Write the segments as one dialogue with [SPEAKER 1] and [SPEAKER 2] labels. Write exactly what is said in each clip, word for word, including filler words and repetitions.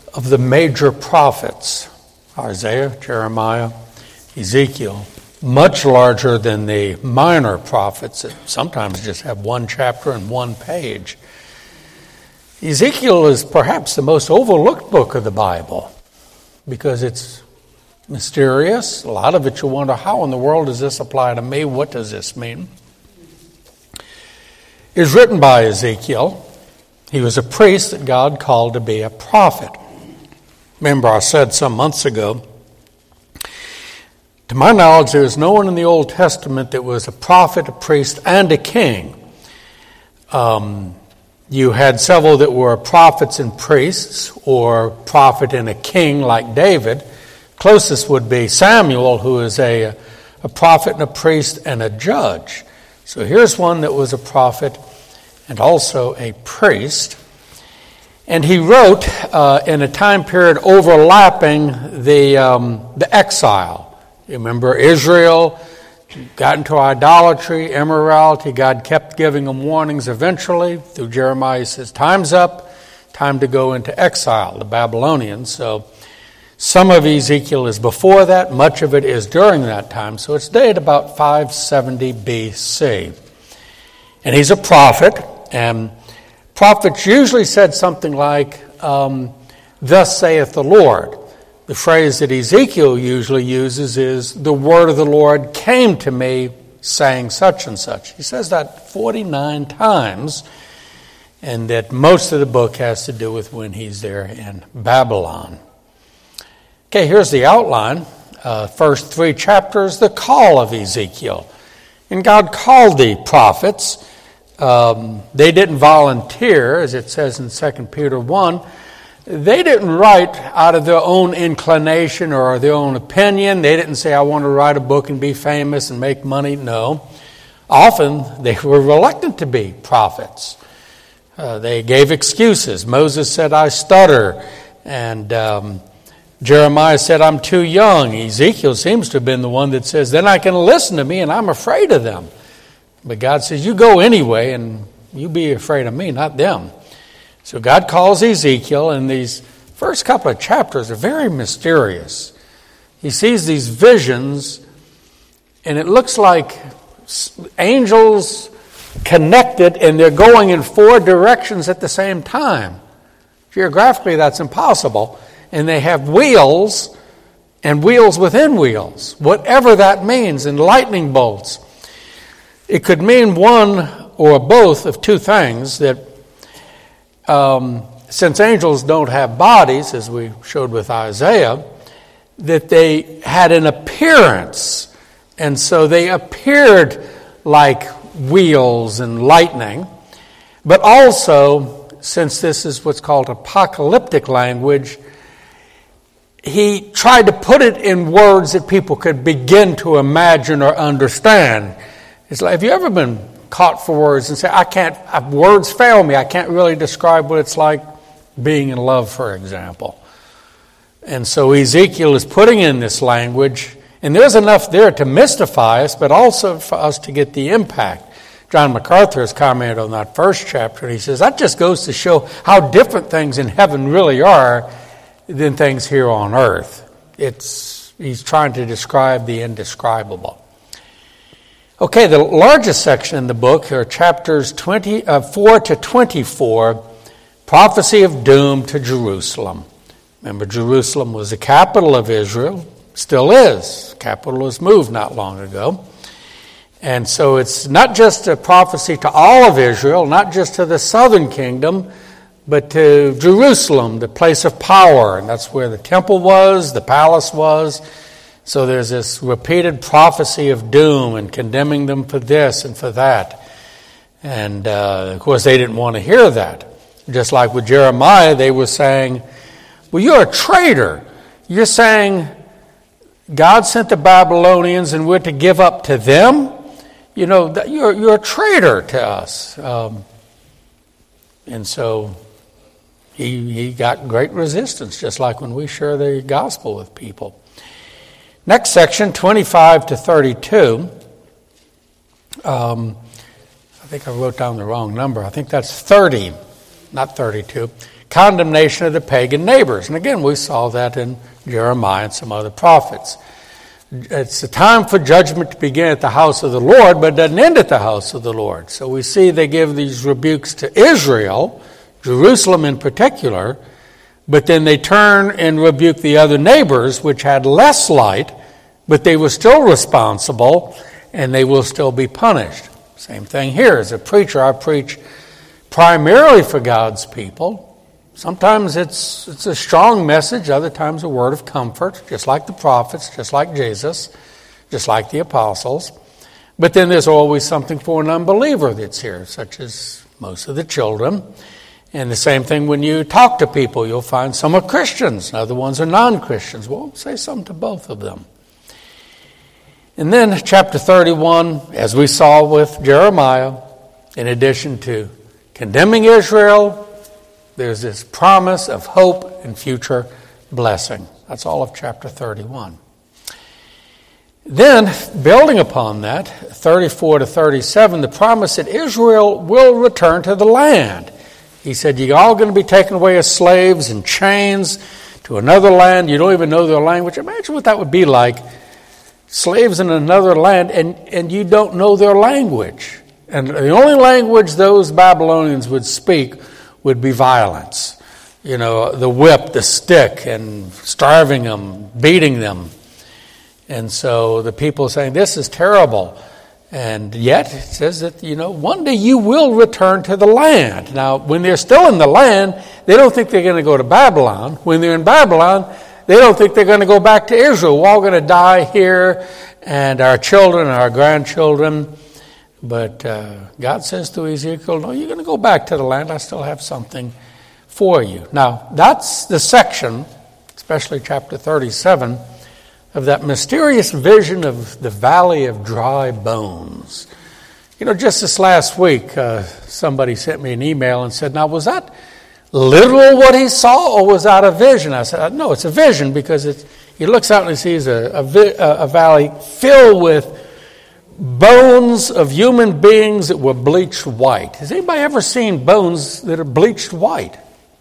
[SPEAKER 1] of the major prophets, Isaiah, Jeremiah, Ezekiel, much larger than the minor prophets that sometimes just have one chapter and one page. Ezekiel is perhaps the most overlooked book of the Bible because it's mysterious. A lot of it you wonder, how in the world does this apply to me? What does this mean? It was written by Ezekiel. He was a priest that God called to be a prophet. Remember, I said some months ago, to my knowledge, there is no one in the Old Testament that was a prophet, a priest, and a king. Um, you had several that were prophets and priests, or prophet and a king like David. Closest would be Samuel, who is a, a prophet and a priest and a judge. So here's one that was a prophet and also a priest. And he wrote uh, in a time period overlapping the um, the exile. You remember Israel got into idolatry, immorality. God kept giving them warnings eventually. Through Jeremiah, he says, time's up, time to go into exile, the Babylonians. So some of Ezekiel is before that, much of it is during that time. So it's dated about five seventy B C. And he's a prophet, and prophets usually said something like, um, thus saith the Lord. The phrase that Ezekiel usually uses is, the word of the Lord came to me saying such and such. He says that forty-nine times, and that most of the book has to do with when he's there in Babylon. Okay, here's the outline. Uh, first three chapters, the call of Ezekiel. And God called the prophets. Um, they didn't volunteer, as it says in Second Peter one. They didn't write out of their own inclination or their own opinion. They didn't say, I want to write a book and be famous and make money. No. Often they were reluctant to be prophets. Uh, they gave excuses. Moses said, I stutter. And um, Jeremiah said, I'm too young. Ezekiel seems to have been the one that says, then I can listen to me and I'm afraid of them. But God says, you go anyway and you be afraid of me, not them. So God calls Ezekiel, and these first couple of chapters are very mysterious. He sees these visions, and it looks like angels connected, and they're going in four directions at the same time. Geographically, that's impossible. And they have wheels, and wheels within wheels, whatever that means, and lightning bolts. It could mean one or both of two things, that Um, since angels don't have bodies, as we showed with Isaiah, that they had an appearance. And so they appeared like wheels and lightning. But also, since this is what's called apocalyptic language, he tried to put it in words that people could begin to imagine or understand. It's like, have you ever been caught for words and say, I can't, words fail me. I can't really describe what it's like being in love, for example. And so Ezekiel is putting in this language, and there's enough there to mystify us, but also for us to get the impact. John MacArthur has commented on that first chapter, and he says, that just goes to show how different things in heaven really are than things here on earth. It's, he's trying to describe the indescribable. Okay, the largest section in the book are chapters twenty, uh, four to twenty-four, prophecy of doom to Jerusalem. Remember, Jerusalem was the capital of Israel, still is. The capital was moved not long ago. And so it's not just a prophecy to all of Israel, not just to the southern kingdom, but to Jerusalem, the place of power. And that's where the temple was, the palace was. So there's this repeated prophecy of doom and condemning them for this and for that. And, uh, of course, they didn't want to hear that. Just like with Jeremiah, they were saying, well, you're a traitor. You're saying God sent the Babylonians and we're to give up to them? You know, you're, you're a traitor to us. Um, and so he, he got great resistance, just like when we share the gospel with people. Next section, twenty-five to thirty-two. Um, I think I wrote down the wrong number. I think that's thirty, not thirty-two. condemnation of the pagan neighbors. And again, we saw that in Jeremiah and some other prophets. It's a time for judgment to begin at the house of the Lord, but it doesn't end at the house of the Lord. So we see they give these rebukes to Israel, Jerusalem in particular, but then they turn and rebuke the other neighbors, which had less light, but they were still responsible, and they will still be punished. Same thing here. As a preacher, I preach primarily for God's people. Sometimes it's it's a strong message, other times a word of comfort, just like the prophets, just like Jesus, just like the apostles. But then there's always something for an unbeliever that's here, such as most of the children. And the same thing when you talk to people, you'll find some are Christians, other ones are non-Christians. Well, say something to both of them. And then chapter thirty-one, as we saw with Jeremiah, in addition to condemning Israel, there's this promise of hope and future blessing. That's all of chapter thirty-one. Then, building upon that, thirty-four to thirty-seven, the promise that Israel will return to the land. He said, you're all going to be taken away as slaves and chains to another land. You don't even know their language. Imagine what that would be like. Slaves in another land, and, and you don't know their language. And the only language those Babylonians would speak would be violence. You know, the whip, the stick, and starving them, beating them. And so the people saying, this is terrible. And yet, it says that, you know, one day you will return to the land. Now, when they're still in the land, they don't think they're going to go to Babylon. When they're in Babylon, they don't think they're going to go back to Israel. We're all going to die here, and our children and our grandchildren. But uh, God says to Ezekiel, no, you're going to go back to the land. I still have something for you. Now, that's the section, especially chapter thirty-seven, of that mysterious vision of the valley of dry bones. You know, just this last week, uh, somebody sent me an email and said, now, was that literal what he saw, or was that a vision? I said, no, it's a vision, because it's, he looks out and he sees a, a, vi- a valley filled with bones of human beings that were bleached white. Has anybody ever seen bones that are bleached white?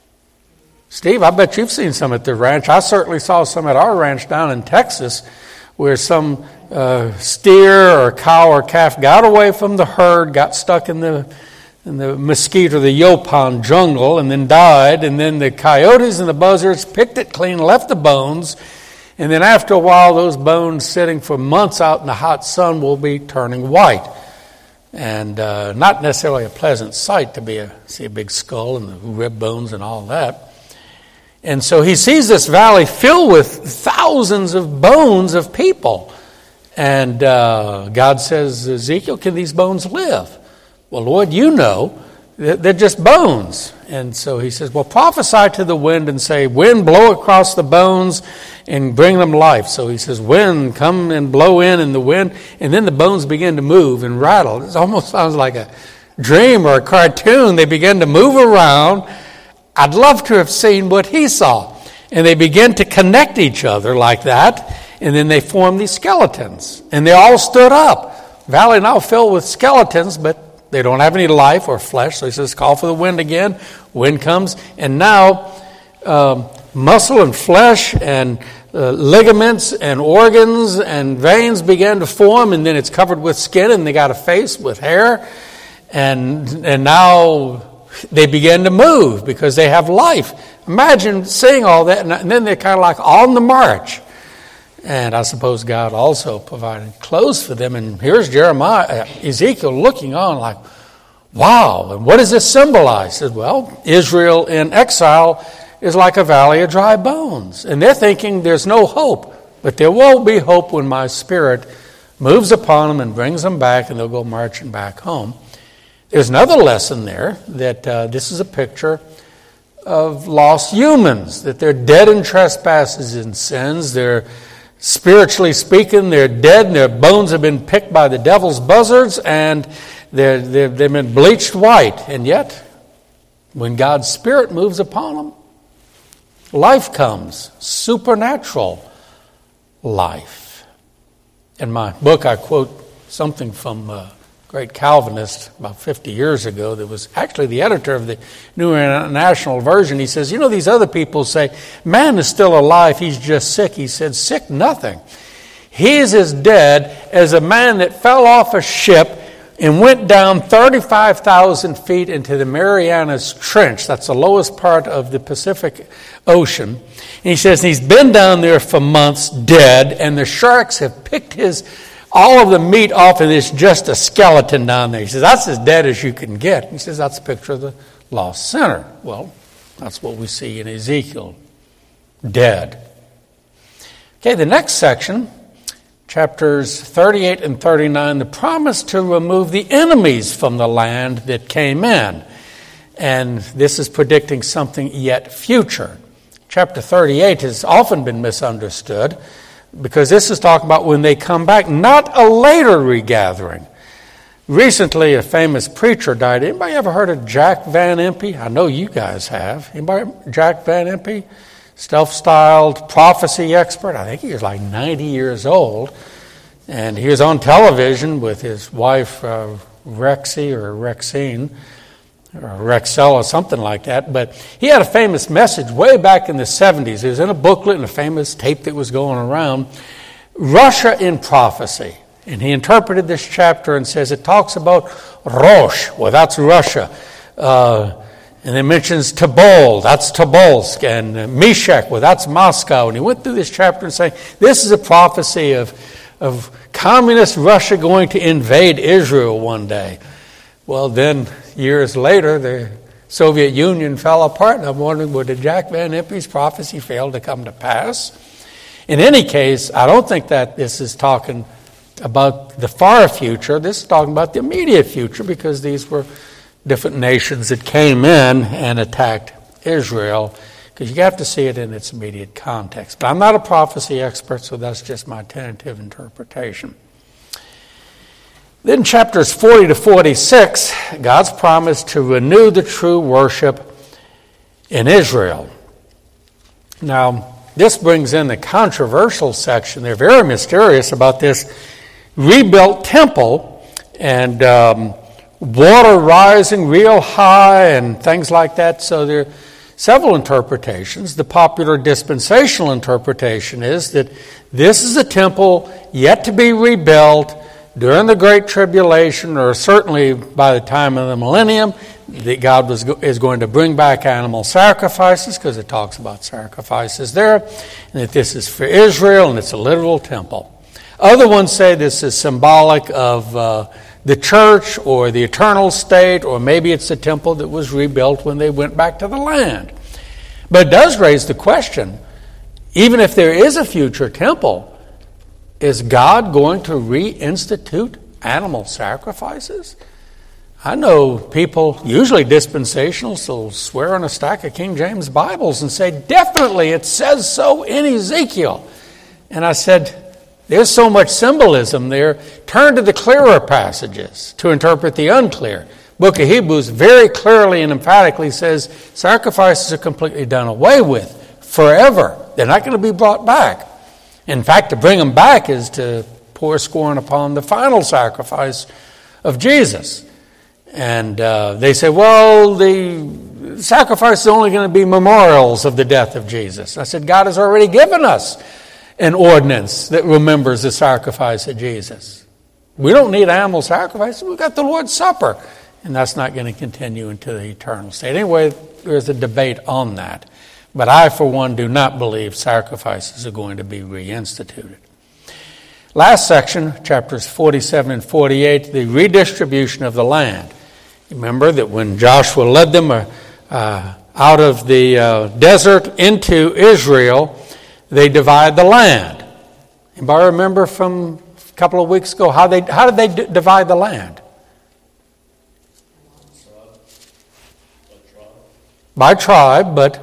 [SPEAKER 1] Steve, I bet you've seen some at the ranch. I certainly saw some at our ranch down in Texas, where some uh, steer or cow or calf got away from the herd, got stuck in the in the mesquite or the Yopon jungle, and then died. And then the coyotes and the buzzards picked it clean, left the bones. And then after a while, those bones sitting for months out in the hot sun will be turning white. And uh, not necessarily a pleasant sight to be a, see a big skull and the rib bones and all that. And so he sees this valley filled with thousands of bones of people. And uh, God says, Ezekiel, can these bones live? Well, Lord, you know, they're just bones. And so he says, well, prophesy to the wind and say, wind, blow across the bones and bring them life. So he says, wind, come and blow in in the wind. And then the bones begin to move and rattle. It almost sounds like a dream or a cartoon. They begin to move around. I'd love to have seen what he saw. And they begin to connect each other like that. And then they form these skeletons. And they all stood up. Valley now filled with skeletons, but they don't have any life or flesh. So he says, call for the wind again. Wind comes. And now um, muscle and flesh and uh, ligaments and organs and veins begin to form. And then it's covered with skin. And they got a face with hair. And and now they begin to move because they have life. Imagine seeing all that. And then they're kind of like on the march. And I suppose God also provided clothes for them. And here's Jeremiah, Ezekiel looking on like, wow, and what does this symbolize? He says, well, Israel in exile is like a valley of dry bones. And they're thinking there's no hope. But there will be hope when my Spirit moves upon them and brings them back, and they'll go marching back home. There's another lesson there, that uh, this is a picture of lost humans, that they're dead in trespasses and sins. They're spiritually speaking, they're dead, and their bones have been picked by the devil's buzzards, and they're, they're, they've been bleached white. And yet, when God's Spirit moves upon them, life comes, supernatural life. In my book, I quote something from uh, great Calvinist about fifty years ago that was actually the editor of the New International Version. He says, you know, these other people say, man is still alive, he's just sick. He said, sick nothing. He's as dead as a man that fell off a ship and went down thirty-five thousand feet into the Marianas Trench. That's the lowest part of the Pacific Ocean. And he says he's been down there for months, dead, and the sharks have picked his all of the meat off, and it's just a skeleton down there. He says, that's as dead as you can get. He says, that's a picture of the lost sinner. Well, that's what we see in Ezekiel. Dead. Okay, the next section, chapters thirty-eight and thirty-nine, the promise to remove the enemies from the land that came in. And this is predicting something yet future. Chapter thirty-eight has often been misunderstood because this is talking about when they come back, not a later regathering. Recently, a famous preacher died. Anybody ever heard of Jack Van Impe? I know you guys have. Anybody? Jack Van Impe? Self-styled prophecy expert. I think he was like ninety years old. And he was on television with his wife, uh, Rexy or Rexine, or Rexel or something like that. But he had a famous message way back in the seventies. It was in a booklet and a famous tape that was going around. Russia in Prophecy. And he interpreted this chapter and says it talks about Rosh. Well, that's Russia. Uh, and it mentions Tabol. That's Tobolsk. And uh, Meshach. Well, that's Moscow. And he went through this chapter and saying this is a prophecy of, of communist Russia going to invade Israel one day. Well, then years later, the Soviet Union fell apart. And I'm wondering, well, did Jack Van Impe's prophecy fail to come to pass? In any case, I don't think that this is talking about the far future. This is talking about the immediate future because these were different nations that came in and attacked Israel, because you have to see it in its immediate context. But I'm not a prophecy expert, so that's just my tentative interpretation. Then chapters forty to forty-six, God's promise to renew the true worship in Israel. Now, this brings in the controversial section. They're very mysterious about this rebuilt temple and um, water rising real high and things like that. So there are several interpretations. The popular dispensational interpretation is that this is a temple yet to be rebuilt during the Great Tribulation, or certainly by the time of the millennium, that God was is going to bring back animal sacrifices, because it talks about sacrifices there, and that this is for Israel and it's a literal temple. Other ones say this is symbolic of uh, the church or the eternal state, or maybe it's the temple that was rebuilt when they went back to the land. But it does raise the question, even if there is a future temple, is God going to reinstitute animal sacrifices? I know people, usually dispensationalists, will swear on a stack of King James Bibles and say, definitely it says so in Ezekiel. And I said, there's so much symbolism there. Turn to the clearer passages to interpret the unclear. Book of Hebrews very clearly and emphatically says sacrifices are completely done away with forever. They're not going to be brought back. In fact, to bring them back is to pour scorn upon the final sacrifice of Jesus. And uh, they say, well, the sacrifice is only going to be memorials of the death of Jesus. I said, God has already given us an ordinance that remembers the sacrifice of Jesus. We don't need animal sacrifice. We've got the Lord's Supper. And that's not going to continue into the eternal state. Anyway, there's a debate on that. But I, for one, do not believe sacrifices are going to be reinstituted. Last section, chapters forty-seven and forty-eight, the redistribution of the land. Remember that when Joshua led them uh, uh, out of the uh, desert into Israel, they divide the land. Anybody remember from a couple of weeks ago how they how did they d- divide the land? By tribe, but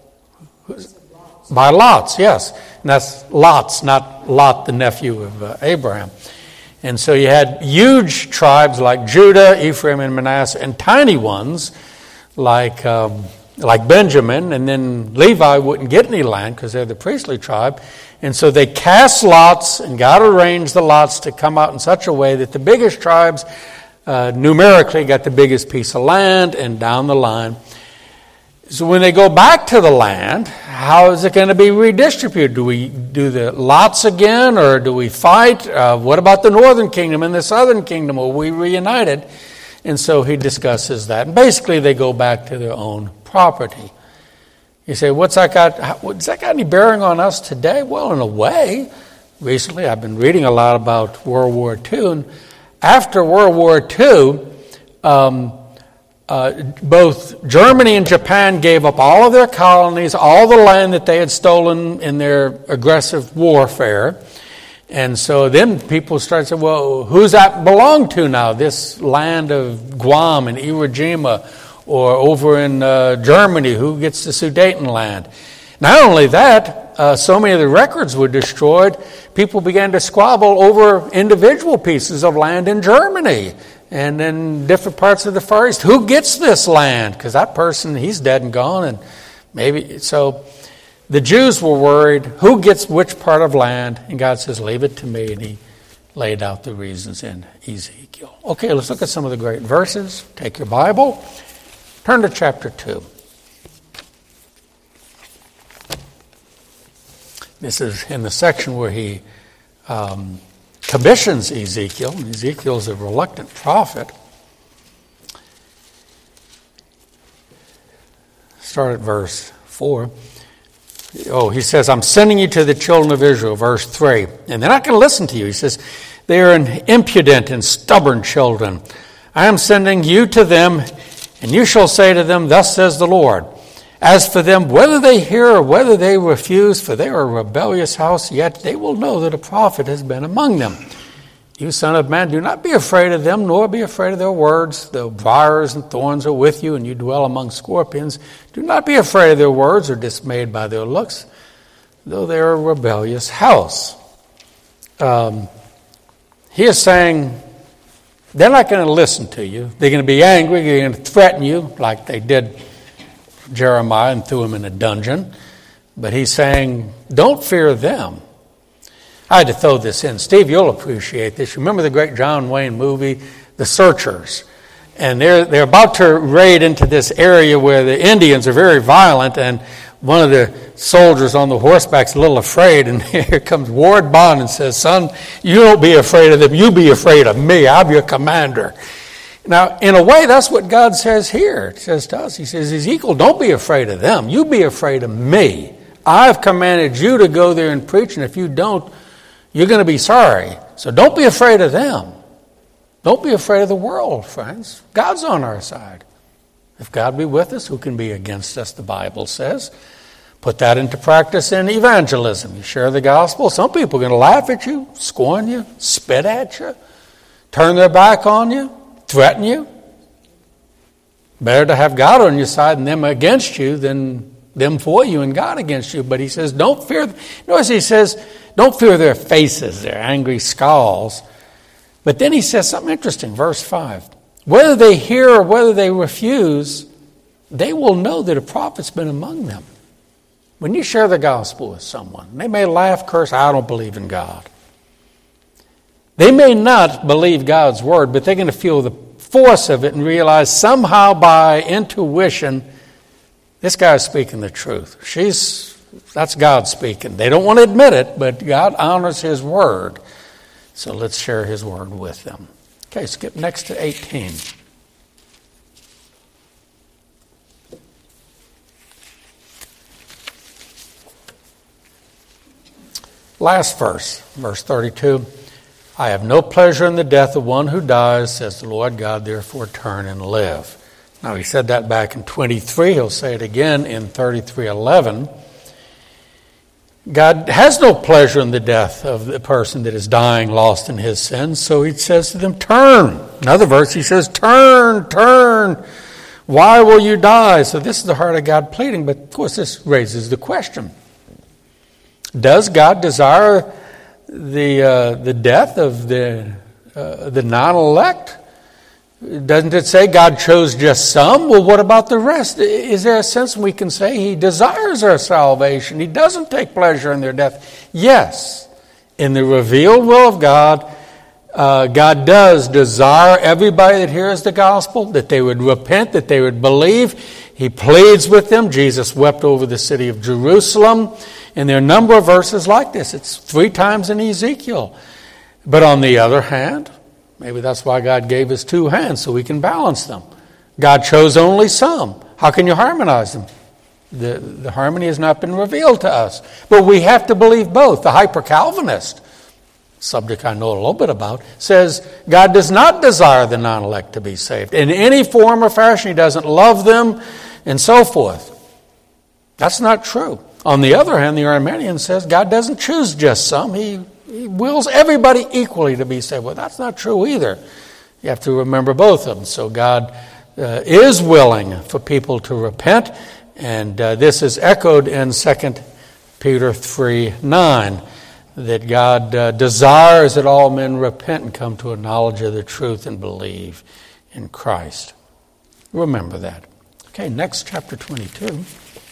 [SPEAKER 1] by lots, yes. And that's lots, not Lot, the nephew of uh, Abraham. And so you had huge tribes like Judah, Ephraim, and Manasseh, and tiny ones like um, like Benjamin. And then Levi wouldn't get any land because they're the priestly tribe. And so they cast lots, and God arranged the lots to come out in such a way that the biggest tribes uh, numerically got the biggest piece of land, and down the line. So when they go back to the land, how is it going to be redistributed? Do we do the lots again, or do we fight? Uh, what about the northern kingdom and the southern kingdom? Are we reunited? And so he discusses that. And basically they go back to their own property. You say, what's that got, has that got any bearing on us today? Well, in a way. Recently I've been reading a lot about World War Two. And after World War Two, um, Uh, both Germany and Japan gave up all of their colonies, all the land that they had stolen in their aggressive warfare. And so then people started saying, well, who's that belong to now? This land of Guam and Iwo Jima, or over in uh, Germany, who gets the Sudetenland? Not only that, uh, so many of the records were destroyed, people began to squabble over individual pieces of land in Germany. And in different parts of the Far East, who gets this land? Because that person, he's dead and gone. And maybe so the Jews were worried, who gets which part of land? And God says, leave it to me. And he laid out the reasons in Ezekiel. Okay, let's look at some of the great verses. Take your Bible. Turn to chapter two. This is in the section where he um, commissions Ezekiel. Ezekiel is a reluctant prophet. Start at verse four. Oh, he says, I'm sending you to the children of Israel, verse three. And they're not going to listen to you. He says, they are an impudent and stubborn children. I am sending you to them, and you shall say to them, thus says the Lord. As for them, whether they hear or whether they refuse, for they are a rebellious house, yet they will know that a prophet has been among them. You son of man, do not be afraid of them, nor be afraid of their words. Though briars and thorns are with you, and you dwell among scorpions, do not be afraid of their words or dismayed by their looks, though they are a rebellious house. Um, he is saying, they're not going to listen to you. They're going to be angry. They're going to threaten you like they did Jeremiah and threw him in a dungeon. But he's saying, don't fear them. I had to throw this in. Steve, you'll appreciate this. Remember the great John Wayne movie, The Searchers? And they're they're about to raid into this area where the Indians are very violent, and one of the soldiers on the horseback's a little afraid, and here comes Ward Bond and says, son, you don't be afraid of them, you be afraid of me. I'm your commander. Now, in a way, that's what God says here. It says to us, he says, Ezekiel, don't be afraid of them. You be afraid of me. I've commanded you to go there and preach, and if you don't, you're going to be sorry. So don't be afraid of them. Don't be afraid of the world, friends. God's on our side. If God be with us, who can be against us, the Bible says. Put that into practice in evangelism. You share the gospel. Some people are going to laugh at you, scorn you, spit at you, turn their back on you, threaten you. Better to have God on your side and them against you than them for you and God against you. But he says, don't fear. Notice he says, don't fear their faces, their angry scowls. But then he says something interesting, verse five. Whether they hear or whether they refuse, they will know that a prophet's been among them. When you share the gospel with someone, they may laugh, curse, I don't believe in God. They may not believe God's word, but they're going to feel the force of it and realize somehow by intuition, this guy's speaking the truth. She's, that's God speaking. They don't want to admit it, but God honors his word. So let's share his word with them. Okay, skip next to eighteen. Last verse, verse thirty-two. I have no pleasure in the death of one who dies, says the Lord God, therefore turn and live. Now he said that back in twenty-three. He'll say it again in thirty-three eleven. God has no pleasure in the death of the person that is dying lost in his sins. So he says to them, turn. Another verse, he says, turn, turn. Why will you die? So this is the heart of God pleading. But of course this raises the question. Does God desire the uh, the death of the uh, the non-elect? Doesn't it say God chose just some? Well, what about the rest? Is there a sense we can say he desires our salvation? He doesn't take pleasure in their death. Yes, in the revealed will of God, Uh, God does desire everybody that hears the gospel, that they would repent, that they would believe. He pleads with them. Jesus wept over the city of Jerusalem. And there are a number of verses like this. It's three times in Ezekiel. But on the other hand, maybe that's why God gave us two hands, so we can balance them. God chose only some. How can you harmonize them? The, the harmony has not been revealed to us. But we have to believe both. The hyper-Calvinist, subject I know a little bit about, says God does not desire the non-elect to be saved. In any form or fashion, He doesn't love them, and so forth. That's not true. On the other hand, the Arminian says God doesn't choose just some. He, he wills everybody equally to be saved. Well, that's not true either. You have to remember both of them. So God uh, is willing for people to repent, and uh, this is echoed in Second Peter three nine. That God uh, desires that all men repent and come to a knowledge of the truth and believe in Christ. Remember that. Okay, next, chapter twenty-two.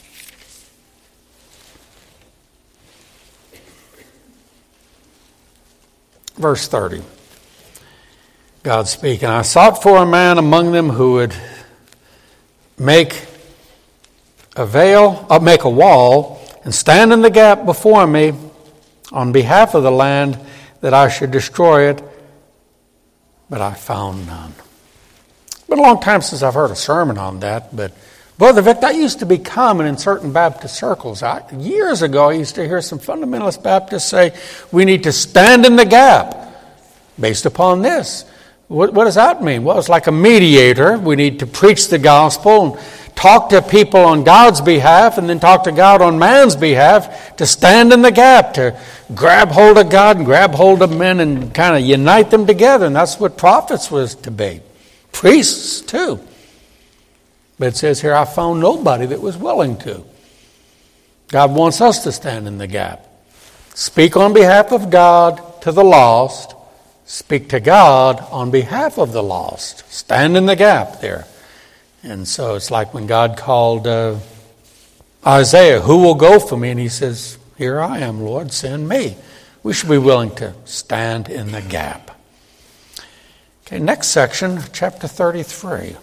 [SPEAKER 1] Verse thirty. God speaking, I sought for a man among them who would make a veil, uh, make a wall, and stand in the gap before me on behalf of the land, that I should destroy it, but I found none. It's been a long time since I've heard a sermon on that, but Brother Vic, that used to be common in certain Baptist circles. I, years ago, I used to hear some fundamentalist Baptists say, we need to stand in the gap based upon this. What, what does that mean? Well, it's like a mediator. We need to preach the gospel and talk to people on God's behalf, and then talk to God on man's behalf, to stand in the gap, to grab hold of God and grab hold of men and kind of unite them together. And that's what prophets was to be. Priests too. But it says here, I found nobody that was willing to. God wants us to stand in the gap. Speak on behalf of God to the lost. Speak to God on behalf of the lost. Stand in the gap there. And so it's like when God called uh, Isaiah, who will go for me? And he says, here I am, Lord, send me. We should be willing to stand in the gap. Okay, next section, chapter thirty-three.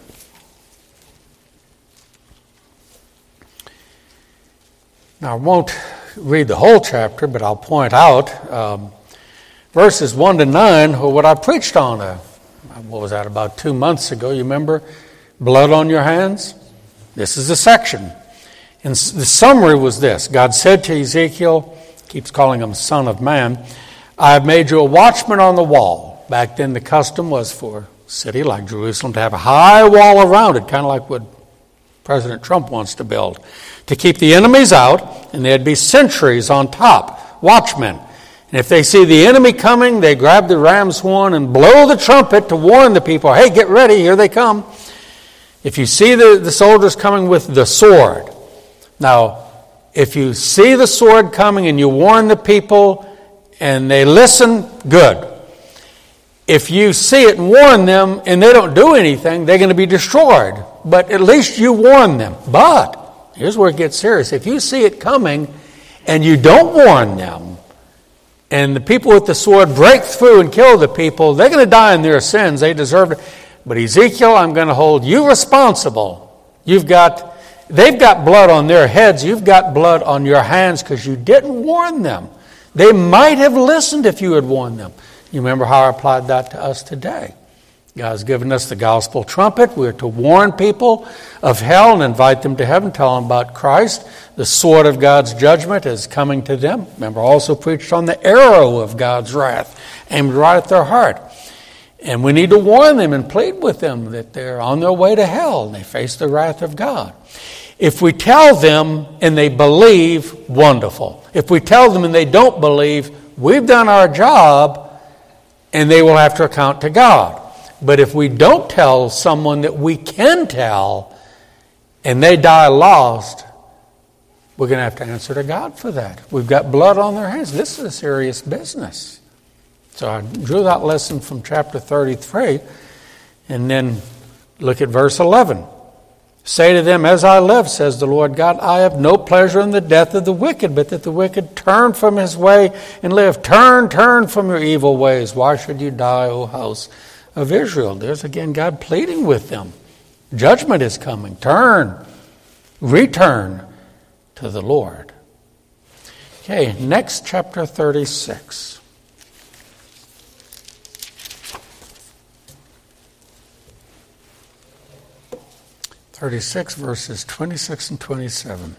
[SPEAKER 1] Now, I won't read the whole chapter, but I'll point out um, verses one to nine, or what I preached on, uh, what was that, about two months ago, you remember? Blood on your hands? This is a section. And the summary was this. God said to Ezekiel, keeps calling him son of man, I have made you a watchman on the wall. Back then the custom was for a city like Jerusalem to have a high wall around it, kind of like what President Trump wants to build, to keep the enemies out, and there'd be sentries on top, watchmen. And if they see the enemy coming, they grab the ram's horn and blow the trumpet to warn the people, hey, get ready, here they come. If you see the, the soldiers coming with the sword, now, if you see the sword coming and you warn the people and they listen, good. If you see it and warn them and they don't do anything, they're going to be destroyed. But at least you warn them. But, here's where it gets serious. If you see it coming and you don't warn them, and the people with the sword break through and kill the people, they're going to die in their sins. They deserve it. But Ezekiel, I'm going to hold you responsible. You've got, they've got blood on their heads. You've got blood on your hands because you didn't warn them. They might have listened if you had warned them. You remember how I applied that to us today. God's given us the gospel trumpet. We're to warn people of hell and invite them to heaven, tell them about Christ. The sword of God's judgment is coming to them. Remember, I also preached on the arrow of God's wrath, aimed right at their heart. And we need to warn them and plead with them that they're on their way to hell and they face the wrath of God. If we tell them and they believe, wonderful. If we tell them and they don't believe, we've done our job and they will have to account to God. But if we don't tell someone that we can tell and they die lost, we're going to have to answer to God for that. We've got blood on their hands. This is a serious business. So I drew that lesson from chapter thirty-three, and then look at verse eleven. Say to them, as I live, says the Lord God, I have no pleasure in the death of the wicked, but that the wicked turn from his way and live. Turn, turn from your evil ways. Why should you die, O house of Israel? There's again God pleading with them. Judgment is coming. Turn, return to the Lord. Okay, next chapter thirty-six. thirty-six, verses twenty-six and twenty-seven.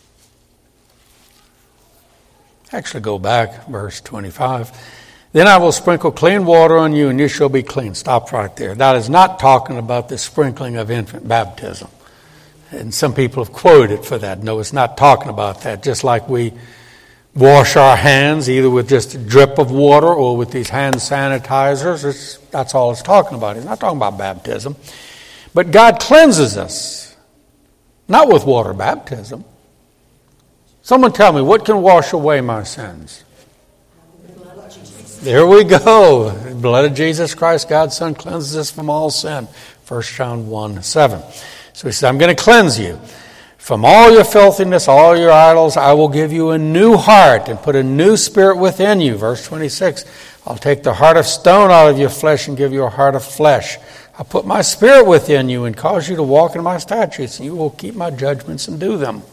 [SPEAKER 1] Actually, go back, verse twenty-five. Then I will sprinkle clean water on you, and you shall be clean. Stop right there. That is not talking about the sprinkling of infant baptism. And some people have quoted for that. No, it's not talking about that. Just like we wash our hands, either with just a drip of water or with these hand sanitizers. It's, that's all it's talking about. It's not talking about baptism. But God cleanses us, not with water baptism. Someone tell me, what can wash away my sins?
[SPEAKER 2] The blood of Jesus.
[SPEAKER 1] There we go. The blood of Jesus Christ, God's Son, cleanses us from all sin. First John one seven. So he said, I'm going to cleanse you. From all your filthiness, all your idols, I will give you a new heart and put a new spirit within you. Verse twenty-six, I'll take the heart of stone out of your flesh and give you a heart of flesh. I'll put my spirit within you and cause you to walk in my statutes, and you will keep my judgments and do them.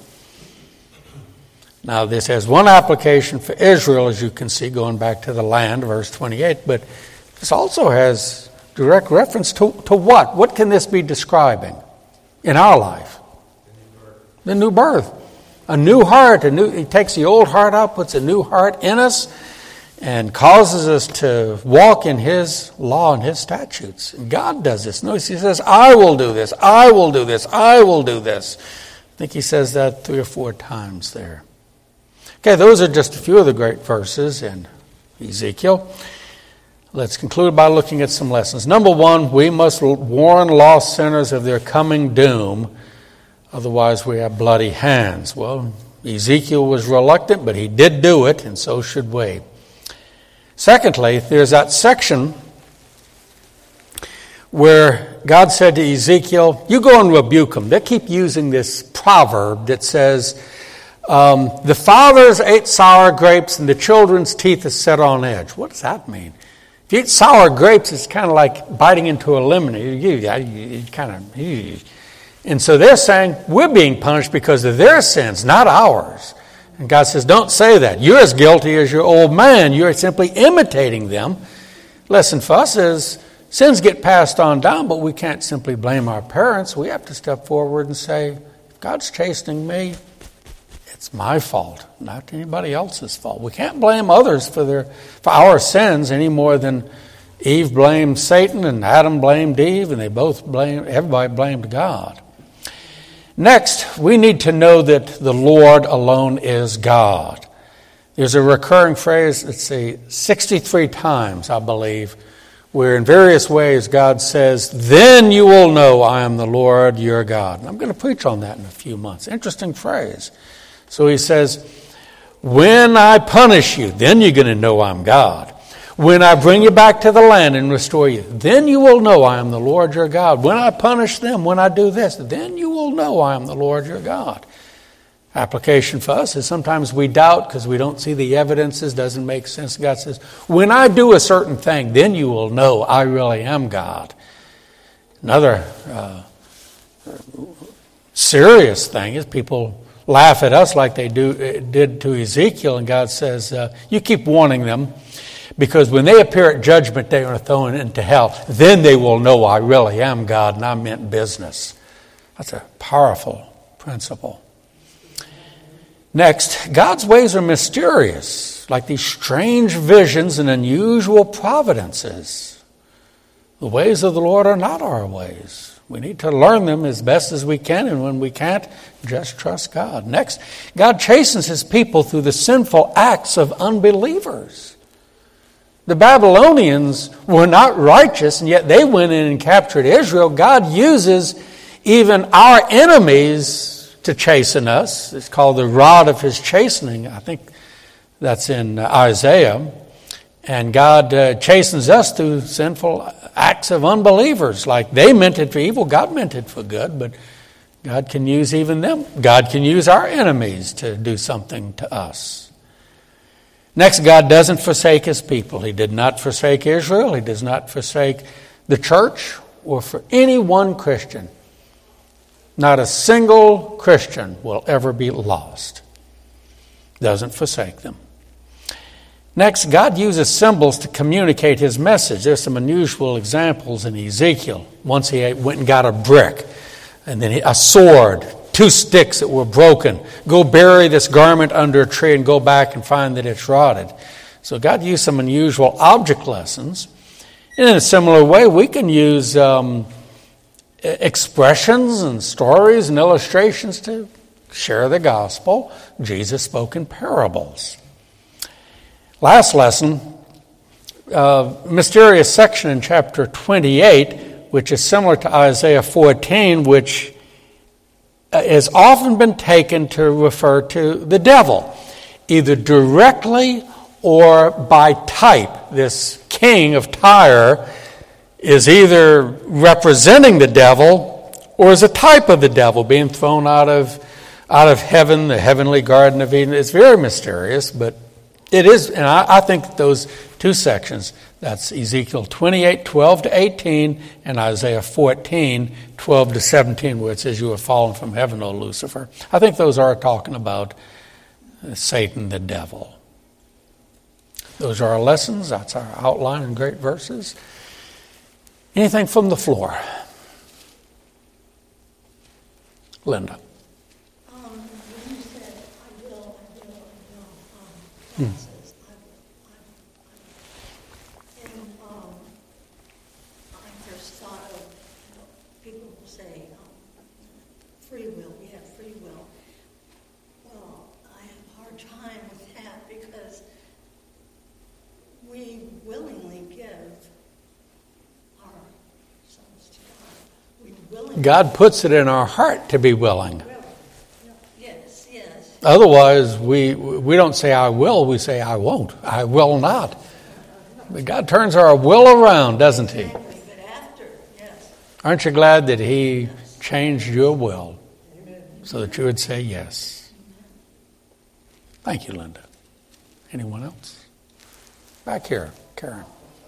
[SPEAKER 1] Now, this has one application for Israel, as you can see, going back to the land, verse twenty-eight, but this also has direct reference to, to what? What can this be describing in our life? The new birth. A new heart. A new, he takes the old heart out, puts a new heart in us, and causes us to walk in His law and His statutes. And God does this. Notice He says, I will do this, I will do this, I will do this. I think He says that three or four times there. Okay, those are just a few of the great verses in Ezekiel. Let's conclude by looking at some lessons. Number one, we must warn lost sinners of their coming doom, otherwise we have bloody hands. Well, Ezekiel was reluctant, but he did do it, and so should we. Secondly, there's that section where God said to Ezekiel, you go and rebuke them. They keep using this proverb that says, um, the fathers ate sour grapes and the children's teeth is set on edge. What does that mean? If you eat sour grapes, it's kind of like biting into a lemon. You, you, you kind of, you. And so they're saying, we're being punished because of their sins, not ours. And God says, don't say that. You're as guilty as your old man. You're simply imitating them. Lesson for us is sins get passed on down, but we can't simply blame our parents. We have to step forward and say, if God's chastening me, it's my fault, not anybody else's fault. We can't blame others for their for our sins any more than Eve blamed Satan and Adam blamed Eve, and they both blamed, everybody blamed God. Next, we need to know that the Lord alone is God. There's a recurring phrase, let's see, sixty-three times, I believe, where in various ways God says, then you will know I am the Lord your God. And I'm going to preach on that in a few months. Interesting phrase. So he says, when I punish you, then you're going to know I'm God. When I bring you back to the land and restore you, then you will know I am the Lord your God. When I punish them, when I do this, then you will know I am the Lord your God. Application for us is sometimes we doubt because we don't see the evidences, doesn't make sense. God says, when I do a certain thing, then you will know I really am God. Another uh, serious thing is people laugh at us like they do did to Ezekiel, and God says, uh, you keep warning them, because when they appear at judgment, they are thrown into hell. Then they will know I really am God and I meant business. That's a powerful principle. Next, God's ways are mysterious, like these strange visions and unusual providences. The ways of the Lord are not our ways. We need to learn them as best as we can, and when we can't, just trust God. Next, God chastens His people through the sinful acts of unbelievers. The Babylonians were not righteous, and yet they went in and captured Israel. God uses even our enemies to chasten us. It's called the rod of His chastening. I think that's in Isaiah. And God uh, chastens us through sinful acts of unbelievers. Like they meant it for evil, God meant it for good. But God can use even them. God can use our enemies to do something to us. Next, God doesn't forsake his people. He did not forsake Israel. He does not forsake the church or for any one Christian. Not a single Christian will ever be lost. Doesn't forsake them. Next, God uses symbols to communicate his message. There's some unusual examples in Ezekiel. Once he went and got a brick, and then a sword, two sticks that were broken. Go bury this garment under a tree and go back and find that it's rotted. So God used some unusual object lessons. And in a similar way, we can use um, expressions and stories and illustrations to share the gospel. Jesus spoke in parables. Last lesson, uh, mysterious section in chapter twenty-eight, which is similar to Isaiah fourteen, which has often been taken to refer to the devil, either directly or by type. This king of Tyre is either representing the devil or is a type of the devil being thrown out of out of heaven, the heavenly Garden of Eden. It's very mysterious, but it is, and I, I think those two sections, that's Ezekiel twenty-eight, twelve to eighteen, and Isaiah fourteen, twelve to seventeen, where it says, "You have fallen from heaven, O Lucifer." I think those are talking about Satan, the devil. Those are our lessons. That's our outline in great verses. Anything from the floor? Linda.
[SPEAKER 2] Um, when you said, I will, I will, I will, um,
[SPEAKER 1] Hmm.
[SPEAKER 2] says, I will, I will, I will. And um, I first thought of, you know, people will say, um, free will, we have free will. Well, I have a hard time with that because we willingly give ourselves to God. We willingly.
[SPEAKER 1] God puts it in our heart to be willing.
[SPEAKER 2] Yes, yes.
[SPEAKER 1] Otherwise, we we don't say I will, we say I won't. I will not. But God turns our will around, doesn't he?
[SPEAKER 2] Exactly, but after, yes.
[SPEAKER 1] Aren't you glad that he changed your will so that you would say yes? Thank you, Linda. Anyone else? Back here, Karen.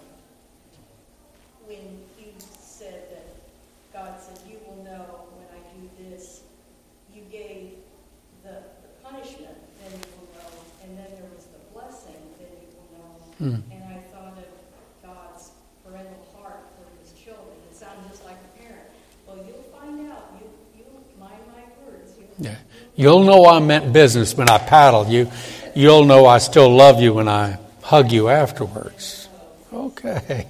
[SPEAKER 3] When you said that God said, "You will know when I do this," you gave the, the punishment, then you will know, and then there was the blessing, then you will know.
[SPEAKER 1] Hmm.
[SPEAKER 3] And I thought of God's parental heart for his children. It sounded just like a parent. Well, you'll find out. You you mind my words. You'll,
[SPEAKER 1] Yeah. You'll know I meant business when I paddle you. You'll know I still love you when I hug you afterwards. Okay.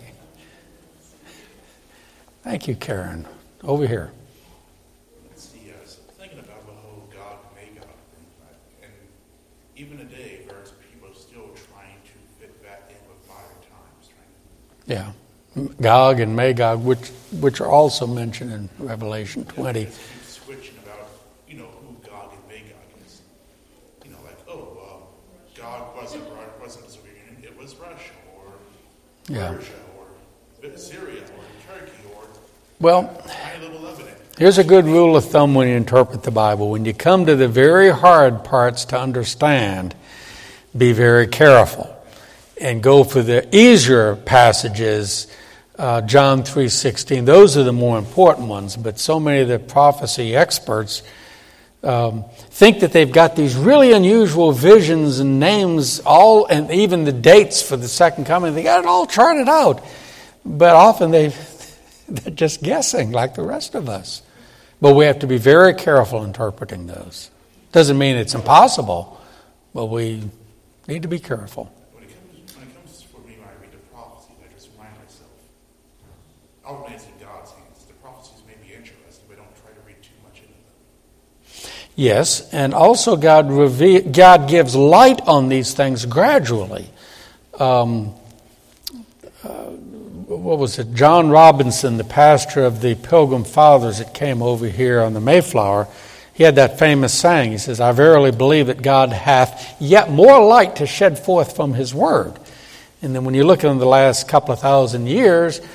[SPEAKER 1] Thank you, Karen. Over here.
[SPEAKER 4] Let's see, I was thinking about the whole God may God thing, and even today, there's people still trying to fit that in with modern times. Trying
[SPEAKER 1] Yeah. Gog and Magog, which which are also mentioned in Revelation twenty.
[SPEAKER 4] to keep switching about, you know, who Gog and Magog is. You know, like, oh, well, Gog wasn't wasn't Syrian, it was Russia or
[SPEAKER 1] Yeah.
[SPEAKER 4] Persia or Syria or Turkey or
[SPEAKER 1] Well,
[SPEAKER 4] tiny little Lebanon.
[SPEAKER 1] here's a good rule of thumb when you interpret the Bible. When you come to the very hard parts to understand, be very careful and go for the easier passages. Uh, John three sixteen, those are the more important ones, but so many of the prophecy experts um, think that they've got these really unusual visions and names, all, and even the dates for the second coming. They got it all charted out, but often they they're just guessing like the rest of us. But we have to be very careful interpreting those. Doesn't mean it's impossible, but we need to be careful.
[SPEAKER 4] When it comes, when it comes for me, when I read the prophecies, I just remind myself, ultimately it's in God's hands. The prophecies may be interesting, but don't try to read too much into them.
[SPEAKER 1] Yes, and also God reve- God gives light on these things gradually. Um, uh, what was it? John Robinson, the pastor of the Pilgrim Fathers that came over here on the Mayflower, he had that famous saying. He says, "I verily believe that God hath yet more light to shed forth from his word." And then when you look in the last couple of thousand years,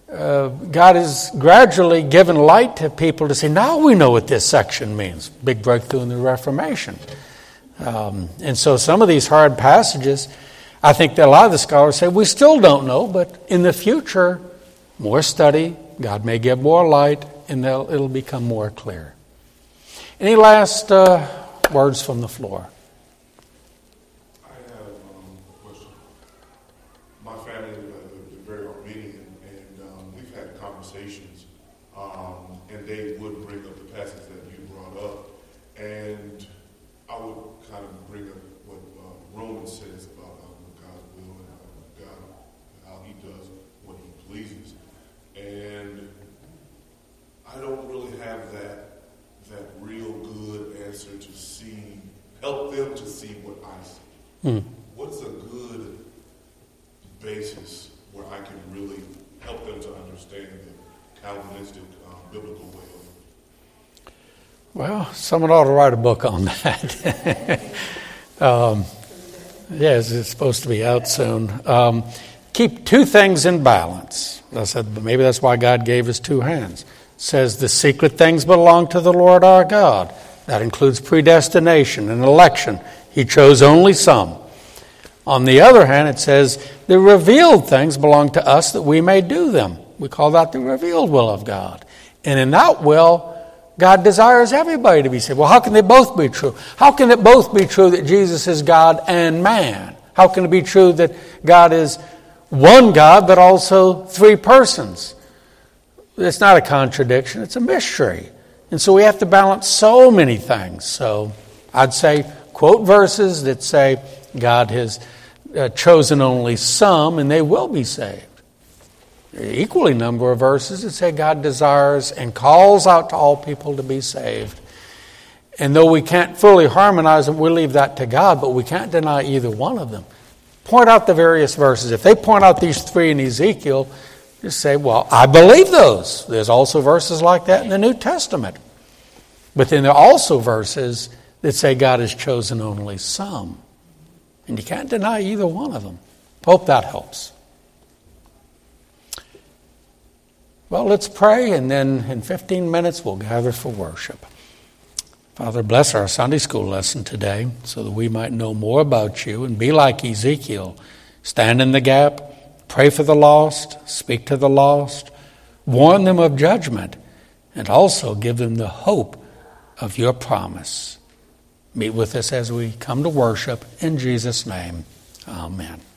[SPEAKER 1] uh, God has gradually given light to people to say, now we know what this section means. Big breakthrough in the Reformation. Um, and so some of these hard passages, I think that a lot of the scholars say, we still don't know, but in the future, more study, God may give more light, and it'll become more clear. Any last uh, words from the floor?
[SPEAKER 5] I have um, a question. My family is very Armenian, and um, we've had conversations, um, and they would bring up the passage that you brought up, and I would kind of bring up what uh, Romans says about um, God's will and uh, God, how He does what He pleases, and I don't really have that that real good answer to see, help them to see what I see. Hmm. What's a good basis where I can really help them to understand the Calvinistic um, biblical way of it?
[SPEAKER 1] Well, someone ought to write a book on that. um, yes, it's supposed to be out soon. Um, keep two things in balance. I said, maybe that's why God gave us two hands. It says the secret things belong to the Lord our God. That includes predestination and election. He chose only some. On the other hand, it says the revealed things belong to us that we may do them. We call that the revealed will of God. And in that will, God desires everybody to be saved. Well, how can they both be true? How can it both be true that Jesus is God and man? How can it be true that God is one God but also three persons? It's not a contradiction, it's a mystery. And so we have to balance so many things. So I'd say quote verses that say God has uh, chosen only some and they will be saved. Equally number of verses that say God desires and calls out to all people to be saved. And though we can't fully harmonize them, we leave that to God, but we can't deny either one of them. Point out the various verses. If they point out these three in Ezekiel, just say, well, I believe those. There's also verses like that in the New Testament. But then there are also verses that say God has chosen only some. And you can't deny either one of them. Hope that helps. Well, let's pray, and then in fifteen minutes we'll gather for worship. Father, bless our Sunday school lesson today so that we might know more about you and be like Ezekiel. Stand in the gap, pray for the lost, speak to the lost, warn them of judgment, and also give them the hope of your promise. Meet with us as we come to worship. In Jesus' name, amen.